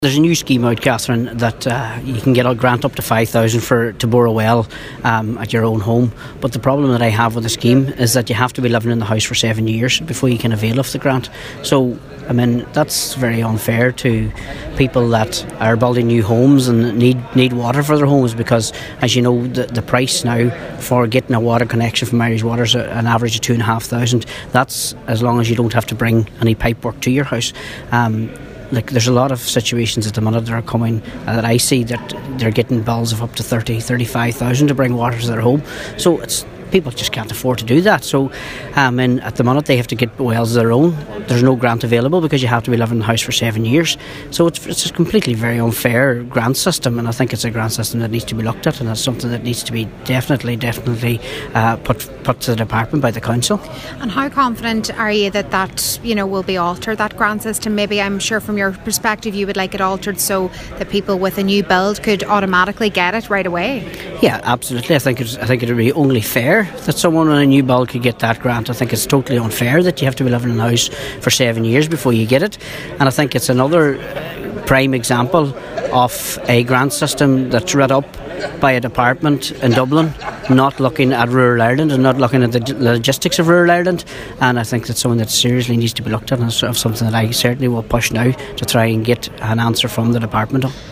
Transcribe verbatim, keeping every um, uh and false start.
There's a new scheme out, Catherine, that uh, you can get a grant up to five thousand for to bore a well um, at your own home. But the problem that I have with the scheme is that you have to be living in the house for seven years before you can avail of the grant. So, I mean, that's very unfair to people that are building new homes and need need water for their homes, because, as you know, the, the price now for getting a water connection from Irish Water is an average of two and a half thousand. That's as long as you don't have to bring any pipe work to your house. Um, Like there's a lot of situations at the minute that are coming uh, that I see that they're getting bills of up to thirty, thirty-five thousand to bring water to their home. So it's people just can't afford to do that. So um, and at the minute they have to get wells of their own. There's no grant available because you have to be living in the house for seven years. So it's it's a completely very unfair grant system, and I think it's a grant system that needs to be looked at, and it's something that needs to be definitely, definitely uh, put put to the department by the council. And how confident are you that that you know will be altered, that grant system? Maybe, I'm sure from your perspective you would like it altered so that people with a new build could automatically get it right away. Yeah, absolutely. I think it's, I think it would be only fair that someone on a new build could get that grant. I think it's totally unfair that you have to be living in a house for seven years before you get it. And I think it's another prime example of a grant system that's read up by a department in Dublin, not looking at rural Ireland and not looking at the logistics of rural Ireland. And I think that's something that seriously needs to be looked at, and it's something that I certainly will push now to try and get an answer from the department on.